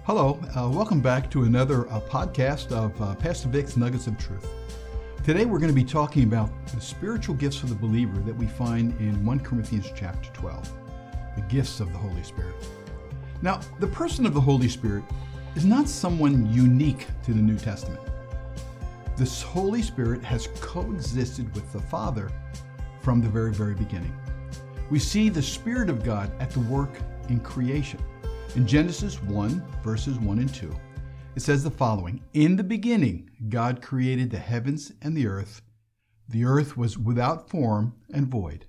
Hello, welcome back to another podcast of Pastor Vic's Nuggets of Truth. Today we're going to be talking about the spiritual gifts of the believer that we find in 1 Corinthians chapter 12, the gifts of the Holy Spirit. Now, the person of the Holy Spirit is not someone unique to the New Testament. This Holy Spirit has coexisted with the Father from the very, very beginning. We see the Spirit of God at the work in creation. In Genesis 1, verses 1 and 2, it says the following: "In the beginning, God created the heavens and the earth. The earth was without form and void,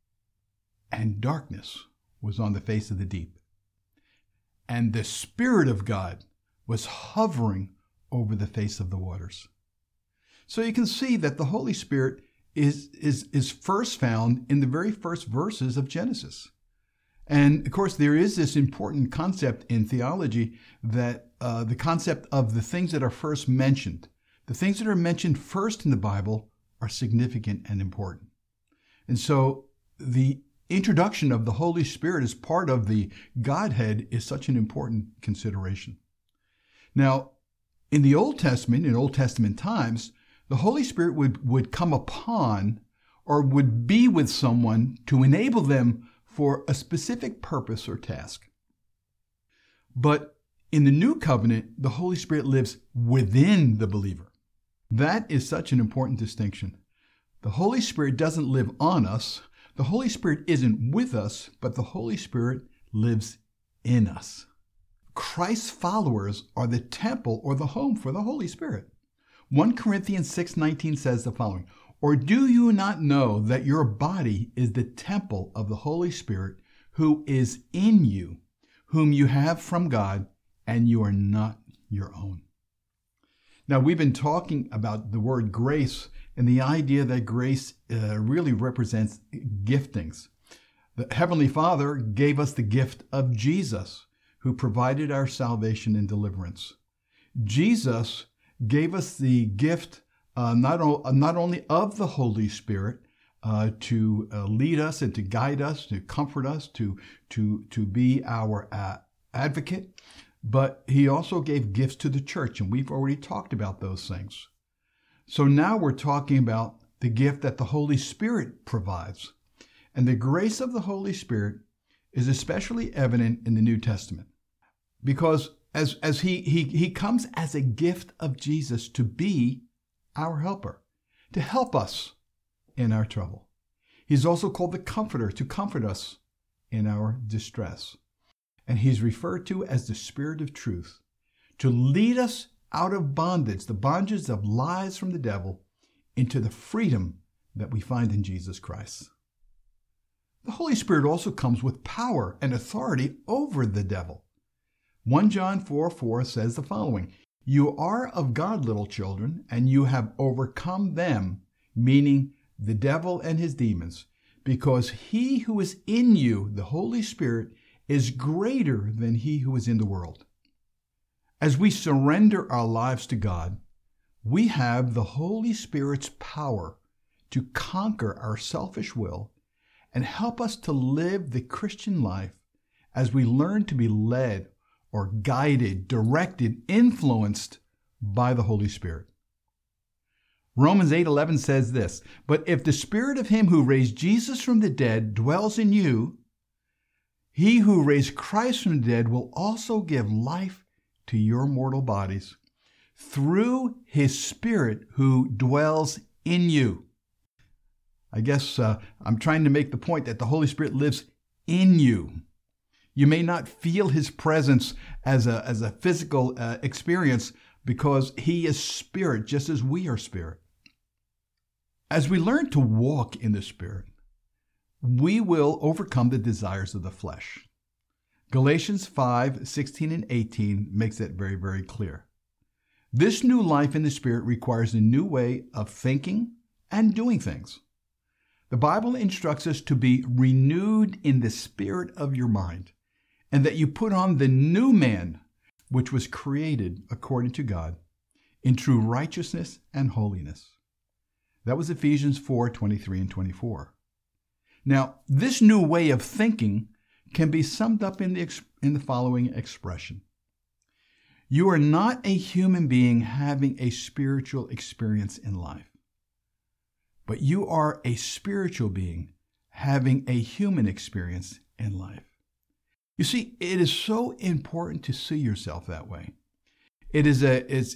and darkness was on the face of the deep. And the Spirit of God was hovering over the face of the waters." So you can see that the Holy Spirit is first found in the very first verses of Genesis. And of course, there is this important concept in theology that the concept of the things that are first mentioned. The things that are mentioned first in the Bible are significant and important. And so the introduction of the Holy Spirit as part of the Godhead is such an important consideration. Now, in the Old Testament, in Old Testament times, the Holy Spirit would come upon or would be with someone to enable them for a specific purpose or task. But in the New Covenant, the Holy Spirit lives within the believer. That is such an important distinction. The Holy Spirit doesn't live on us. The Holy Spirit isn't with us, but the Holy Spirit lives in us. Christ's followers are the temple or the home for the Holy Spirit. 1 Corinthians 6:19 says the following: "Or do you not know that your body is the temple of the Holy Spirit who is in you, whom you have from God, and you are not your own?" Now, we've been talking about the word grace and the idea that grace really represents giftings. The Heavenly Father gave us the gift of Jesus, who provided our salvation and deliverance. Jesus gave us the gift not only of the Holy Spirit to lead us and to guide us, to comfort us, to be our advocate, but he also gave gifts to the church, and we've already talked about those things. So now we're talking about the gift that the Holy Spirit provides. And the grace of the Holy Spirit is especially evident in the New Testament, because as he comes as a gift of Jesus to be our helper, to help us in our trouble. He's also called the Comforter, to comfort us in our distress. And he's referred to as the Spirit of Truth, to lead us out of bondage, the bondage of lies from the devil, into the freedom that we find in Jesus Christ. The Holy Spirit also comes with power and authority over the devil. 1 John 4:4 says the following: "You are of God, little children, and you have overcome them," meaning the devil and his demons, "because he who is in you, the Holy Spirit, is greater than he who is in the world." As we surrender our lives to God, we have the Holy Spirit's power to conquer our selfish will and help us to live the Christian life as we learn to be led or guided, directed, influenced by the Holy Spirit. Romans 8:11 says this: "But if the Spirit of him who raised Jesus from the dead dwells in you, he who raised Christ from the dead will also give life to your mortal bodies through his Spirit who dwells in you." I guess I'm trying to make the point that the Holy Spirit lives in you. You may not feel his presence as a physical experience because he is spirit, just as we are spirit. As we learn to walk in the Spirit, we will overcome the desires of the flesh. Galatians 5:16 and 18 makes that very, very clear. This new life in the Spirit requires a new way of thinking and doing things. The Bible instructs us to be renewed in the spirit of your mind, and that you put on the new man, which was created according to God, in true righteousness and holiness. That was Ephesians 4:23 and 24. Now, this new way of thinking can be summed up in the following expression: You are not a human being having a spiritual experience in life, but you are a spiritual being having a human experience in life. You see, it is so important to see yourself that way. It is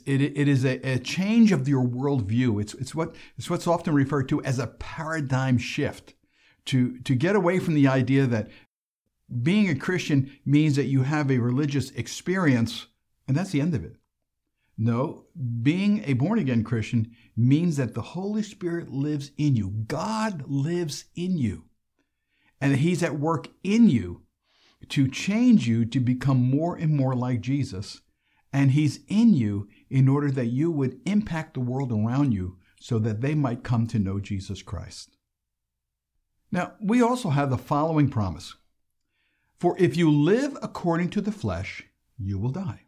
a change of your worldview. It's what's often referred to as a paradigm shift. To get away from the idea that being a Christian means that you have a religious experience and that's the end of it. No, being a born-again Christian means that the Holy Spirit lives in you. God lives in you. And He's at work in you to change you to become more and more like Jesus. And He's in you in order that you would impact the world around you so that they might come to know Jesus Christ. Now, we also have the following promise. For if you live according to the flesh, you will die.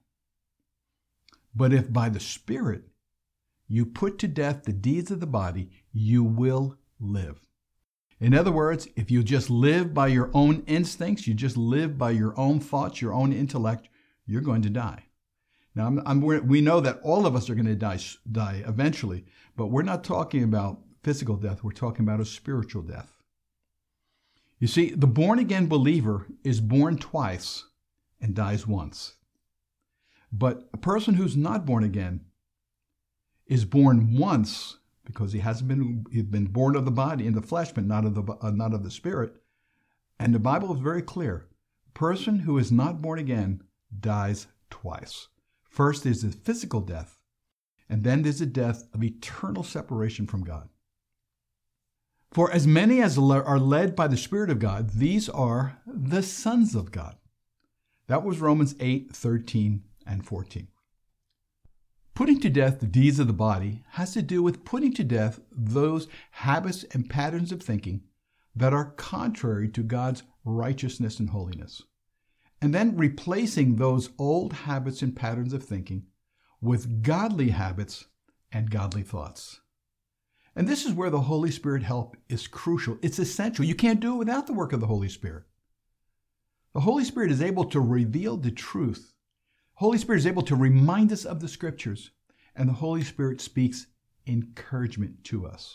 But if by the Spirit you put to death the deeds of the body, you will live. In other words, if you just live by your own instincts, you just live by your own thoughts, your own intellect, you're going to die. Now, we know that all of us are going to die eventually, but we're not talking about physical death. We're talking about a spiritual death. You see, the born-again believer is born twice and dies once. But a person who's not born again is born once because he's been born of the body in the flesh, but not of the spirit. And the Bible is very clear. A person who is not born again dies twice. First is the physical death, and then there's the death of eternal separation from God. For as many as are led by the Spirit of God, these are the sons of God. That was Romans 8:13 and 14. Putting to death the deeds of the body has to do with putting to death those habits and patterns of thinking that are contrary to God's righteousness and holiness, and then replacing those old habits and patterns of thinking with godly habits and godly thoughts. And this is where the Holy Spirit help is crucial. It's essential. You can't do it without the work of the Holy Spirit. The Holy Spirit is able to reveal the truth. Holy Spirit is able to remind us of the Scriptures, and the Holy Spirit speaks encouragement to us.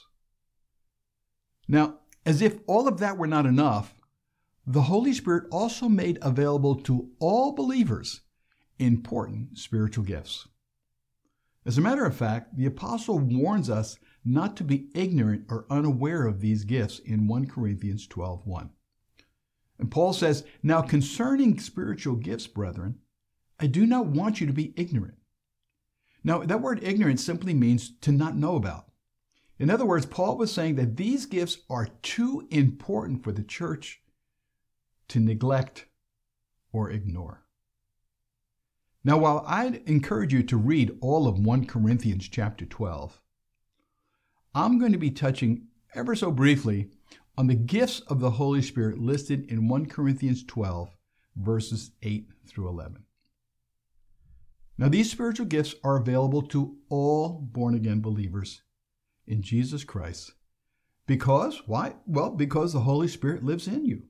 Now, as if all of that were not enough, the Holy Spirit also made available to all believers important spiritual gifts. As a matter of fact, the apostle warns us not to be ignorant or unaware of these gifts in 1 Corinthians 12:1. And Paul says, "Now concerning spiritual gifts, brethren, I do not want you to be ignorant." Now, that word ignorant simply means to not know about. In other words, Paul was saying that these gifts are too important for the church to neglect or ignore. Now, while I'd encourage you to read all of 1 Corinthians chapter 12, I'm going to be touching ever so briefly on the gifts of the Holy Spirit listed in 1 Corinthians 12, verses 8 through 11. Now, these spiritual gifts are available to all born-again believers in Jesus Christ. Because, why? Well, because the Holy Spirit lives in you.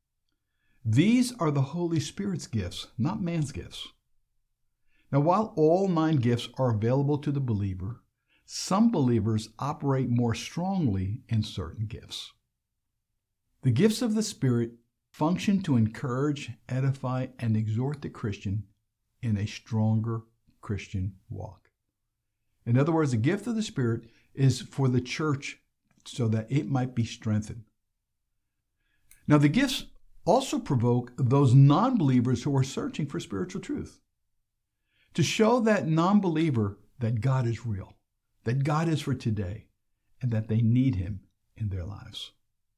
These are the Holy Spirit's gifts, not man's gifts. Now, while all 9 gifts are available to the believer, some believers operate more strongly in certain gifts. The gifts of the Spirit function to encourage, edify, and exhort the Christian in a stronger Christian walk. In other words, the gift of the Spirit is for the church so that it might be strengthened. Now, the gifts also provoke those non-believers who are searching for spiritual truth to show that non-believer that God is real, that God is for today, and that they need Him in their lives.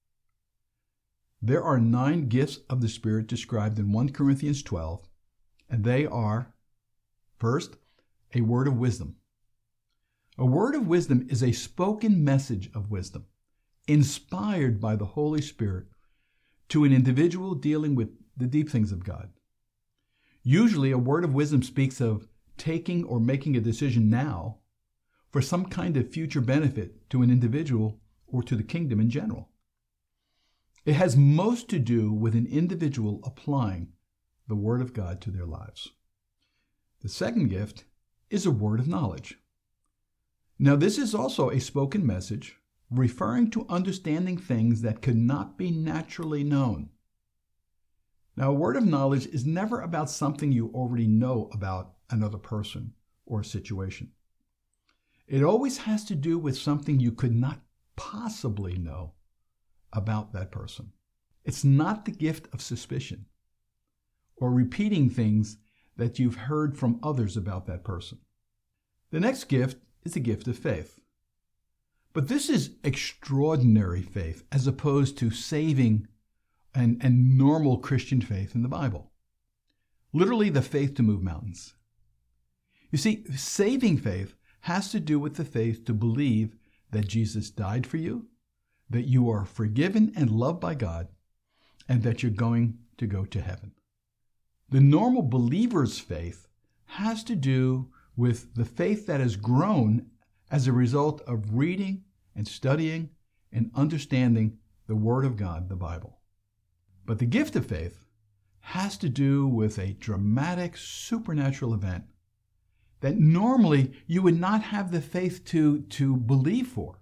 There are 9 gifts of the Spirit described in 1 Corinthians 12, and they are, first, a word of wisdom. A word of wisdom is a spoken message of wisdom, inspired by the Holy Spirit to an individual dealing with the deep things of God. Usually, a word of wisdom speaks of taking or making a decision now for some kind of future benefit to an individual or to the kingdom in general. It has most to do with an individual applying the Word of God to their lives. The second gift is a word of knowledge. Now, this is also a spoken message referring to understanding things that could not be naturally known. Now, a word of knowledge is never about something you already know about another person or a situation. It always has to do with something you could not possibly know about that person. It's not the gift of suspicion or repeating things that you've heard from others about that person. The next gift is the gift of faith. But this is extraordinary faith as opposed to saving and normal Christian faith in the Bible. Literally the faith to move mountains. You see, saving faith has to do with the faith to believe that Jesus died for you, that you are forgiven and loved by God, and that you're going to go to heaven. The normal believer's faith has to do with the faith that has grown as a result of reading and studying and understanding the Word of God, the Bible. But the gift of faith has to do with a dramatic supernatural event that normally you would not have the faith to believe for.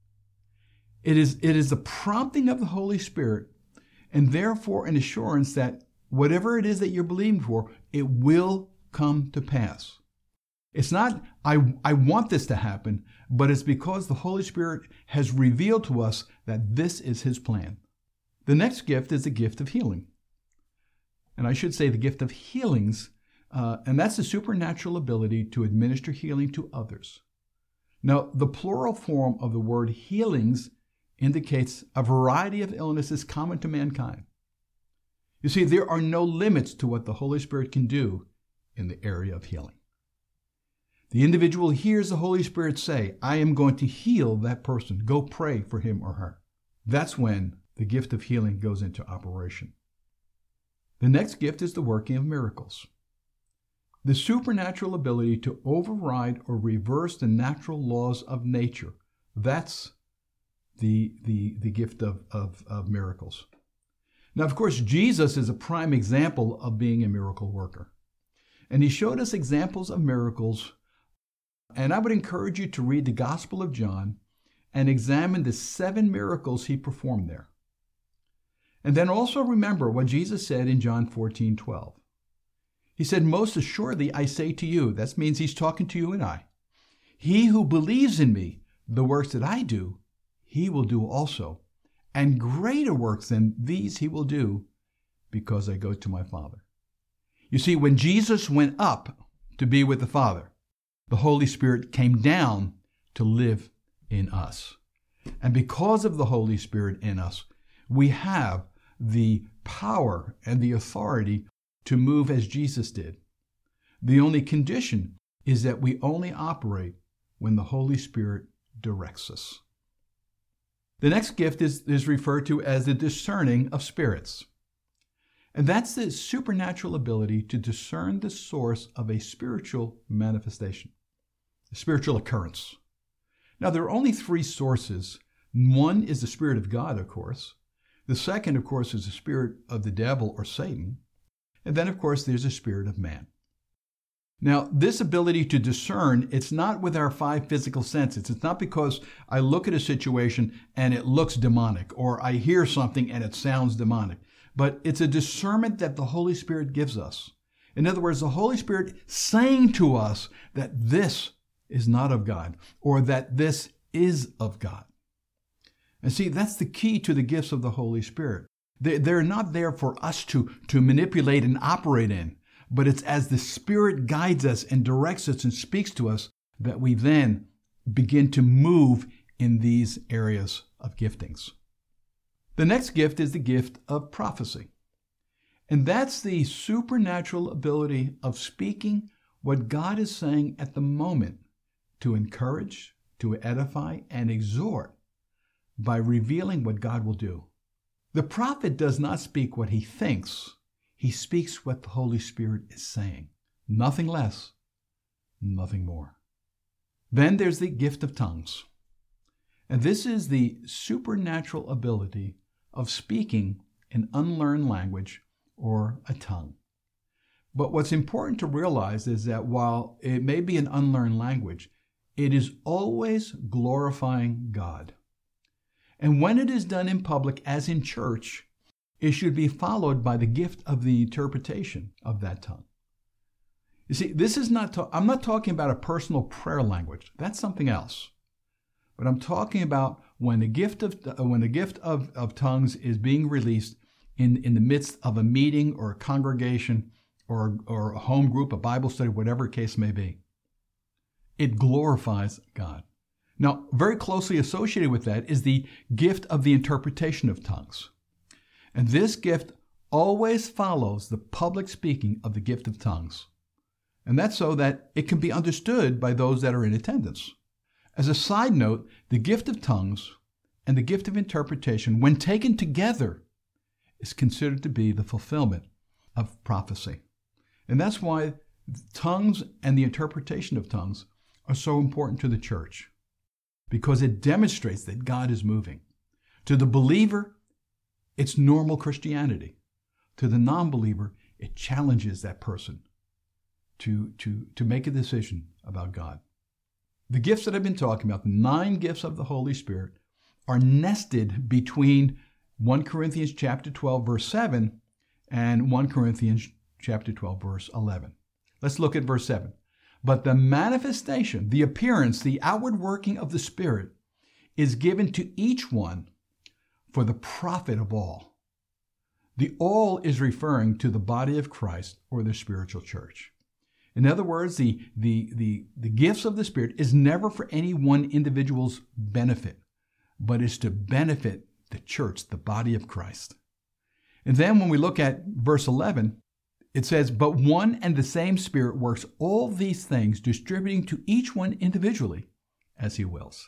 It is the prompting of the Holy Spirit, and therefore an assurance that whatever it is that you're believing for, it will come to pass. It's not, I want this to happen, but it's because the Holy Spirit has revealed to us that this is His plan. The next gift is the gift of healing. And I should say the gift of healings, and that's the supernatural ability to administer healing to others. Now, the plural form of the word healings indicates a variety of illnesses common to mankind. You see, there are no limits to what the Holy Spirit can do in the area of healing. The individual hears the Holy Spirit say, I am going to heal that person. Go pray for him or her. That's when the gift of healing goes into operation. The next gift is the working of miracles. The supernatural ability to override or reverse the natural laws of nature. That's the gift of miracles. Now, of course, Jesus is a prime example of being a miracle worker. And He showed us examples of miracles. And I would encourage you to read the Gospel of John and examine the 7 miracles He performed there. And then also remember what Jesus said in John 14:12. He said, most assuredly I say to you, that means He's talking to you and I, he who believes in me, the works that I do, he will do also. And greater works than these he will do, because I go to my Father. You see, when Jesus went up to be with the Father, the Holy Spirit came down to live in us. And because of the Holy Spirit in us, we have the power and the authority to move as Jesus did. The only condition is that we only operate when the Holy Spirit directs us. The next gift is referred to as the discerning of spirits. And that's the supernatural ability to discern the source of a spiritual manifestation, a spiritual occurrence. Now, there are only 3 sources. One is the Spirit of God, of course. The second, of course, is the spirit of the devil or Satan. And then, of course, there's the spirit of man. Now, this ability to discern, it's not with our 5 physical senses. It's not because I look at a situation and it looks demonic, or I hear something and it sounds demonic. But it's a discernment that the Holy Spirit gives us. In other words, the Holy Spirit saying to us that this is not of God, or that this is of God. And see, that's the key to the gifts of the Holy Spirit. They're not there for us to manipulate and operate in, but it's as the Spirit guides us and directs us and speaks to us that we then begin to move in these areas of giftings. The next gift is the gift of prophecy. And that's the supernatural ability of speaking what God is saying at the moment to encourage, to edify, and exhort by revealing what God will do. The prophet does not speak what he thinks. He speaks what the Holy Spirit is saying. Nothing less, nothing more. Then there's the gift of tongues. And this is the supernatural ability of speaking an unlearned language or a tongue. But what's important to realize is that while it may be an unlearned language, it is always glorifying God. And when it is done in public, as in church, it should be followed by the gift of the interpretation of that tongue. You see, this is I'm not talking about a personal prayer language. That's something else. But I'm talking about when the gift of tongues is being released in the midst of a meeting or a congregation or a home group, a Bible study, whatever the case may be. It glorifies God. Now, very closely associated with that is the gift of the interpretation of tongues. And this gift always follows the public speaking of the gift of tongues. And that's so that it can be understood by those that are in attendance. As a side note, the gift of tongues and the gift of interpretation, when taken together, is considered to be the fulfillment of prophecy. And that's why tongues and the interpretation of tongues are so important to the church, because it demonstrates that God is moving. To the believer, it's normal Christianity. To the non-believer, it challenges that person to make a decision about God. The gifts that I've been talking about, the 9 gifts of the Holy Spirit, are nested between 1 Corinthians chapter 12, verse 7, and 1 Corinthians chapter 12, verse 11. Let's look at verse 7. But the manifestation, the appearance, the outward working of the Spirit is given to each one for the profit of all. The all is referring to the body of Christ or the spiritual church. In other words, the gifts of the Spirit is never for any one individual's benefit, but is to benefit the church, the body of Christ. And then when we look at verse 11, it says, but one and the same Spirit works all these things, distributing to each one individually as he wills.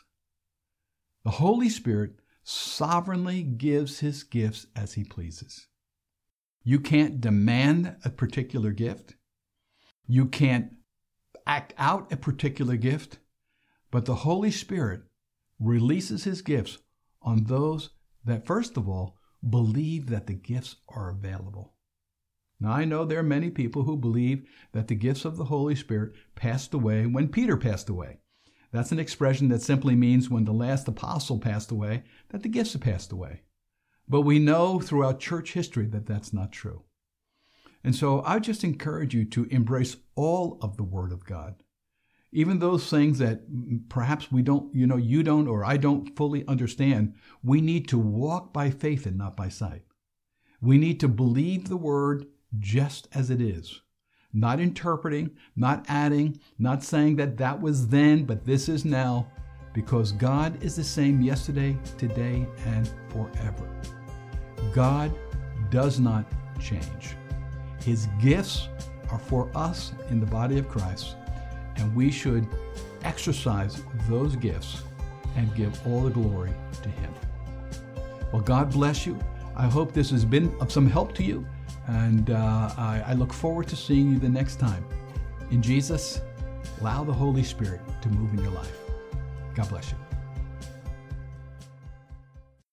The Holy Spirit sovereignly gives his gifts as he pleases. You can't demand a particular gift. You can't act out a particular gift, but the Holy Spirit releases his gifts on those that, first of all, believe that the gifts are available. Now, I know there are many people who believe that the gifts of the Holy Spirit passed away when Peter passed away. That's an expression that simply means when the last apostle passed away, that the gifts have passed away. But we know throughout church history that that's not true. And so I just encourage you to embrace all of the Word of God. Even those things that perhaps we don't, you don't, or I don't fully understand, we need to walk by faith and not by sight. We need to believe the Word just as it is. Not interpreting, not adding, not saying that was then, but this is now, because God is the same yesterday, today, and forever. God does not change. His gifts are for us in the body of Christ, and we should exercise those gifts and give all the glory to Him. Well, God bless you. I hope this has been of some help to you, and I look forward to seeing you the next time. In Jesus, allow the Holy Spirit to move in your life. God bless you.